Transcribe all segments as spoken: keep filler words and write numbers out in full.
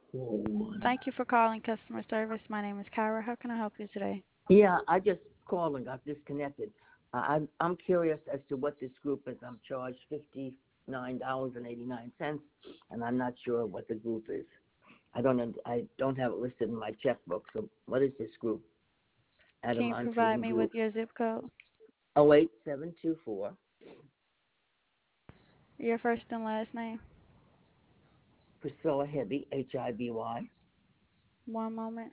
four one. Thank you for calling customer service. My name is Kyra. How can I help you today? Yeah, I just called and got disconnected. Uh, I'm I'm curious as to what this group is. I'm charged fifty nine dollars and eighty nine cents, and I'm not sure what the group is. I don't un- I don't have it listed in my checkbook. So what is this group? Can you provide Adamantine me Group. with your zip code? Oh eight seven two four. Your first and last name? Priscilla Hibby, H I B Y. One moment.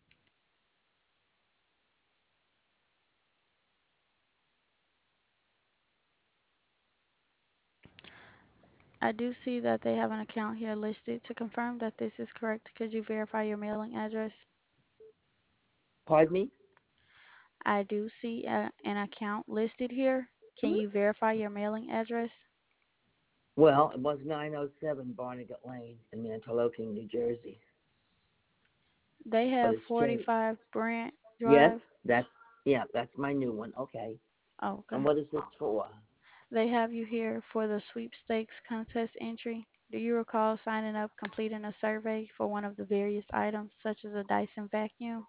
I do see that they have an account here listed. To confirm that this is correct, could you verify your mailing address? Pardon me? I do see a, an account listed here. Can Hmm? you verify your mailing address? Well, it was nine oh seven Barnegat Lane in Manteloking, New Jersey, They but have it's changed. forty-five Brant Yes, Drive. that's yeah, that's my new one. Okay. And Okay. what is this for? They have you here for the sweepstakes contest entry. Do you recall signing up, completing a survey for one of the various items, such as a Dyson vacuum?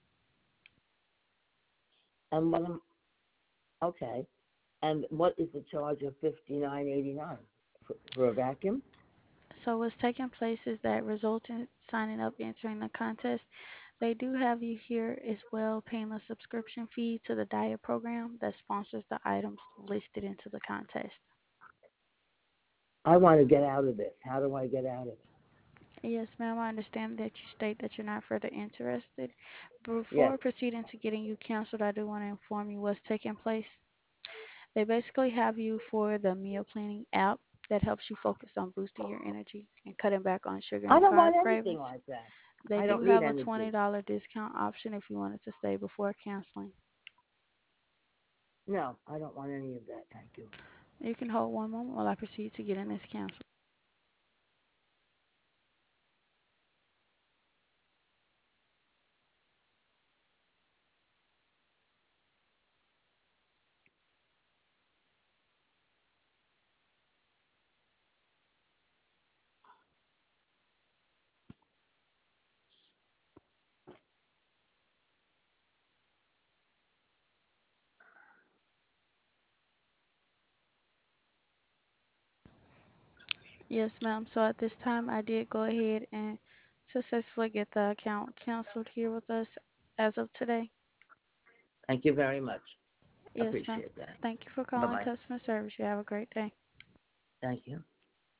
And what am okay? And what is the charge of fifty nine eighty nine for, for a vacuum? So what's taking place is that result in signing up, entering the contest, they do have you here as well paying a subscription fee to the diet program that sponsors the items listed into the contest. I want to get out of this. How do I get out of it? Yes, ma'am, I understand that you state that you're not further interested. Yes. Before proceeding to getting you canceled, I do want to inform you what's taking place. They basically have you for the meal planning app that helps you focus on boosting your energy and cutting back on sugar I and don't carb want anything cravings. like that. They I do don't need have a energy. twenty dollars discount option if you wanted to stay before canceling. No, I don't want any of that. Thank you. You can hold one moment while I proceed to getting this canceled. Yes, ma'am. So at this time, I did go ahead and successfully get the account canceled here with us as of today. Thank you very much. Yes, ma'am. Appreciate that. Thank you for Bye calling bye. customer service. You have a great day. Thank you.